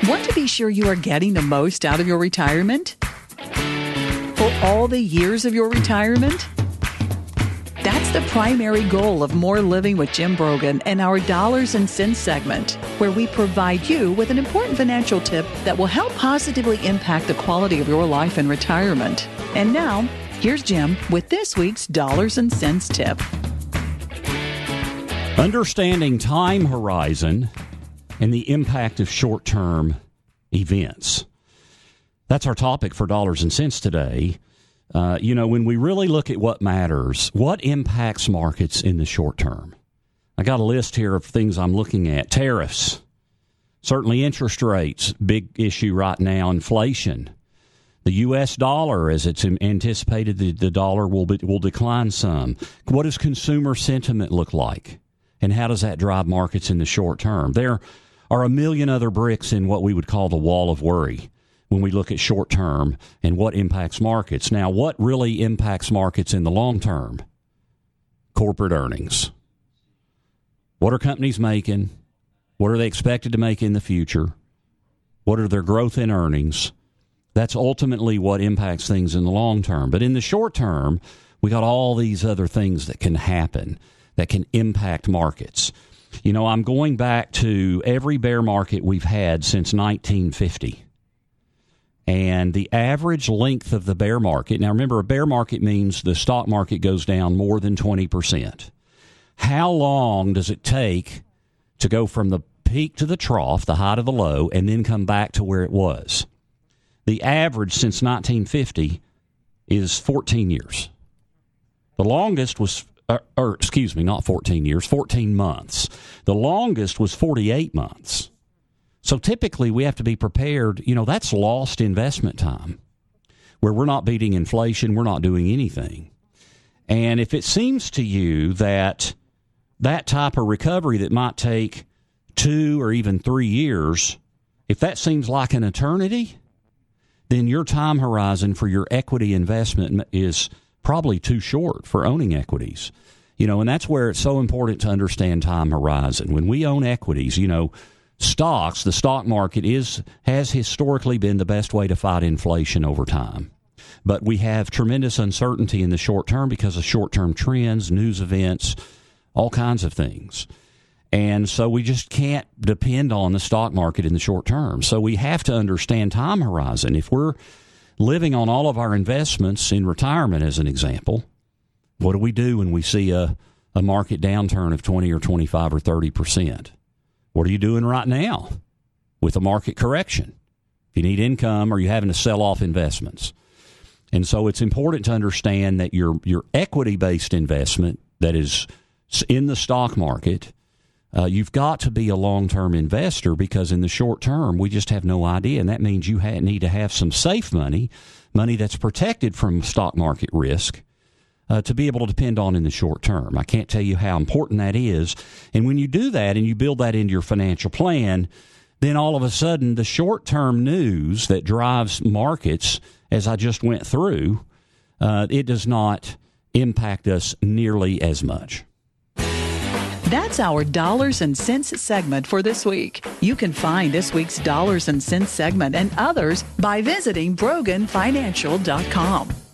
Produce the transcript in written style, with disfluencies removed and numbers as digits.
Want to be sure you are getting the most out of your retirement? For all the years of your retirement? That's the primary goal of More Living with Jim Brogan and our Dollars and Cents segment, where we provide you with an important financial tip that will help positively impact the quality of your life in retirement. And now, here's Jim with this week's Dollars and Cents tip. Understanding time horizon and the impact of short-term events. That's our topic for Dollars and Cents today. When we really look at what matters, what impacts markets in the short term? I got a list here of things I'm looking at. Tariffs, certainly interest rates, big issue right now. Inflation, the U.S. dollar, as it's anticipated, the dollar will decline some. What does consumer sentiment look like? And how does that drive markets in the short term? There are a million other bricks in what we would call the wall of worry when we look at short term and what impacts markets. Now, what really impacts markets in the long term? Corporate earnings. What are companies making? What are they expected to make in the future? What are their growth in earnings? That's ultimately what impacts things in the long term. But in the short term, we got all these other things that can happen that can impact markets. You know, I'm going back to every bear market we've had since 1950. And the average length of the bear market, now remember, a bear market means the stock market goes down more than 20%. How long does it take to go from the peak to the trough, the high to the low, and then come back to where it was? The average since 1950 is 14 years. The longest was, not 14 years, 14 months. The longest was 48 months. So typically we have to be prepared. You know, that's lost investment time where we're not beating inflation. We're not doing anything. And if it seems to you that that type of recovery that might take 2 or even 3 years, if that seems like an eternity, then your time horizon for your equity investment is probably too short for owning equities. You know, and that's where it's so important to understand time horizon. When we own equities, you know, stocks, the stock market has historically been the best way to fight inflation over time. But we have tremendous uncertainty in the short term because of short-term trends, news events, all kinds of things. And so we just can't depend on the stock market in the short term. So we have to understand time horizon. If we're living on all of our investments in retirement, as an example, what do we do when we see a market downturn of 20 or 25 or 30%? What are you doing right now with a market correction? If you need income, or you're having to sell off investments. And so it's important to understand that your equity-based investment that is in the stock market, you've got to be a long-term investor, because in the short term, we just have no idea. And that means you need to have some safe money that's protected from stock market risk, to be able to depend on in the short term. I can't tell you how important that is. And when you do that and you build that into your financial plan, then all of a sudden the short-term news that drives markets, as I just went through, it does not impact us nearly as much. That's our Dollars and Cents segment for this week. You can find this week's Dollars and Cents segment and others by visiting BroganFinancial.com.